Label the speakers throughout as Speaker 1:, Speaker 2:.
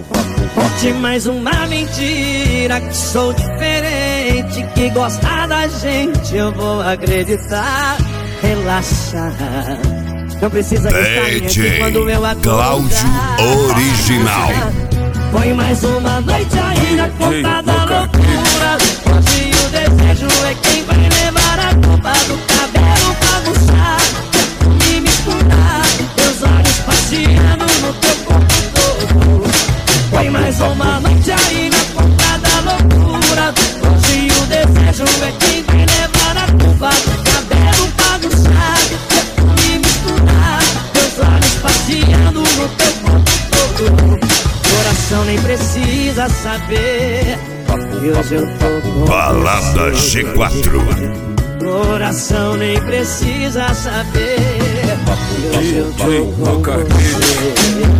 Speaker 1: Conte mais uma mentira, que sou diferente, que gosta da gente eu vou acreditar. Relaxa, não precisa estar aqui quando eu acordar.
Speaker 2: Cláudio Original.
Speaker 1: Põe mais uma noite aí na conta da loucura. Hoje o desejo é quem vai levar a culpa do cabelo bagunçado, me misturar, teus olhos passeando no teu corpo todo. Põe mais uma noite aí na conta da loucura. Hoje o desejo é quem vai levar a culpa do cabelo bagunçado, me misturar, teus olhos passeando no teu corpo todo. Coração nem precisa saber que hoje eu tô com
Speaker 2: Balada
Speaker 1: você.
Speaker 2: G4.
Speaker 1: Coração nem precisa saber que hoje eu tô com você.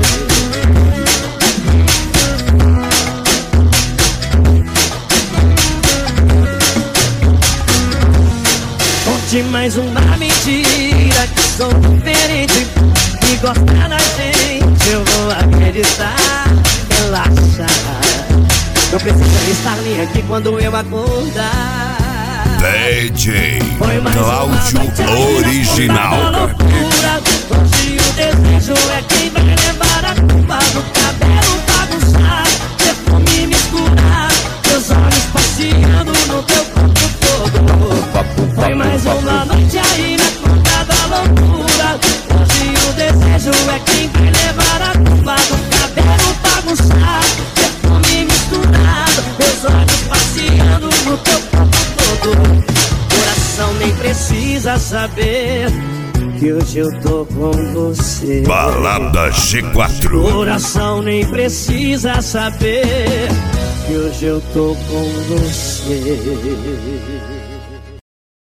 Speaker 1: Conte mais uma mentira, que sou diferente, que gosta da gente eu vou acreditar. Relaxa, não precisa estar nem aqui quando eu acordar.
Speaker 2: DJ Cláudio Original.
Speaker 1: Hoje o desejo é quem vai levar a culpa do cabelo bagunçado, perfume misturado, teus olhos passeando no teu corpo todo. Foi mais uma noite aí na conta da loucura. Hoje o desejo é quem vai levar a culpa do cabelo bagunçado, perfume misturado, teus olhos passeando no teu corpo todo. Coração nem precisa saber que hoje eu tô com você.
Speaker 2: Balada G4.
Speaker 1: Coração nem precisa saber que hoje eu tô com você.